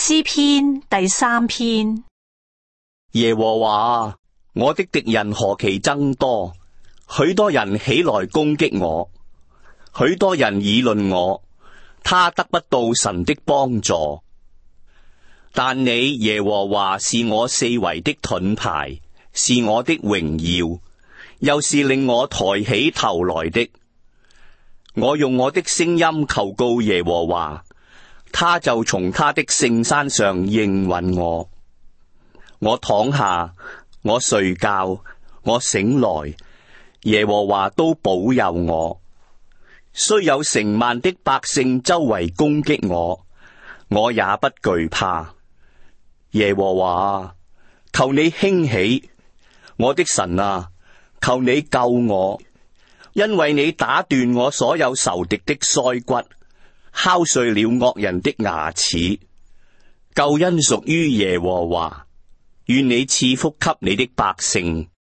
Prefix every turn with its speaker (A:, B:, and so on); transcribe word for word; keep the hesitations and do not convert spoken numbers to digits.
A: 詩篇第三篇。
B: 耶和華，我的敵人何其增多，許多人起來攻擊我，許多人議論我，他得不到神的幫助。但你耶和華是我四圍的盾牌，是我的榮耀，又是令我抬起頭來的。我用我的聲音求告耶和華，他就從他的聖山上應允我。我躺下，我睡覺，我醒來，耶和華都保佑我。雖有成萬的百姓周圍攻擊我，我也不懼怕。耶和華，求你興起，我的神啊，求你救我，因為你打斷我所有仇敵的腮骨，敲碎了惡人的牙齒。救恩屬於耶和華，願你賜福給你的百姓。